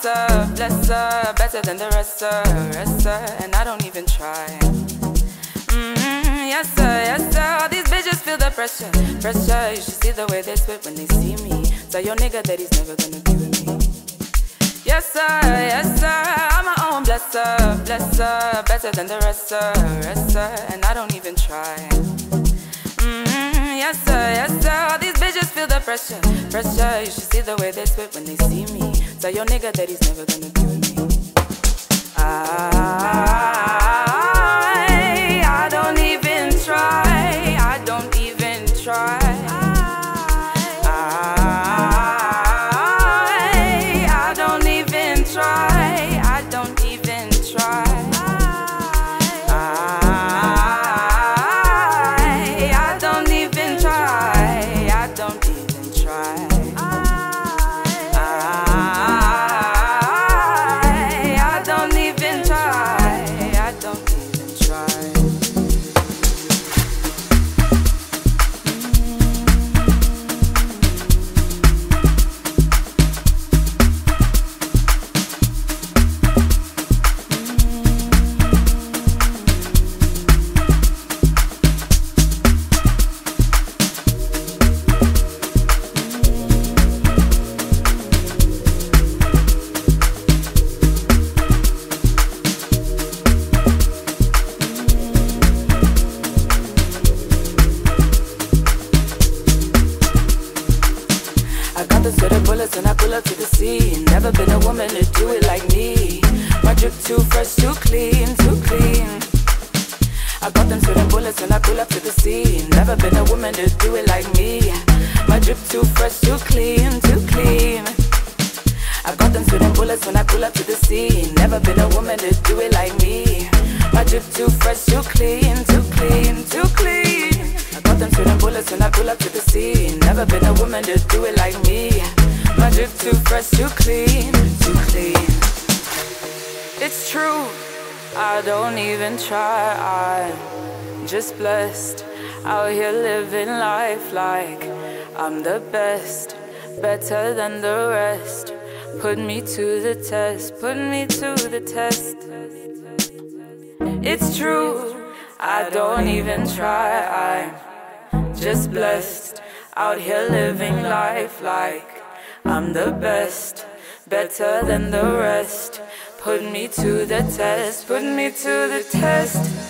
bless her, better than the rest, sir, and I don't even try. Yes, sir, all these bitches feel the pressure. You should see the way they spit when they see me. Tell your nigga that he's never gonna be with me. Yes, sir, I'm my own blesser, better than the rest, sir, and I don't even try. Yes, sir, all these bitches feel the pressure. You should see the way they spit when they see me. Tell your nigga that he's never gonna be with me. I don't even try. I don't even try. I don't even try. I don't even try. I don't even try. I don't even try. I don't even try. I don't even try. I got the sweater bullets and I pull up to the scene. Never been a woman to do it like me. My drip too fresh, too clean, too clean. I got them sweater bullets and I pull up to the scene. Never been a woman to do it like me. My drip too fresh, too clean, too clean. I got them sweater bullets when I pull up to the scene. Never been a woman to do it like me. My drip too fresh, too clean, too clean, too clean. I got them sweater bullets when I pull up to the scene. Never been a woman to do it like me. My drip too fresh, too clean, too clean. It's true, I don't even try. I'm just blessed, out here living life like I'm the best, better than the rest. Put me to the test, put me to the test. It's true, I don't even try. I'm just blessed, out here living life like I'm the best, better than the rest. Put me to the test, put me to the test.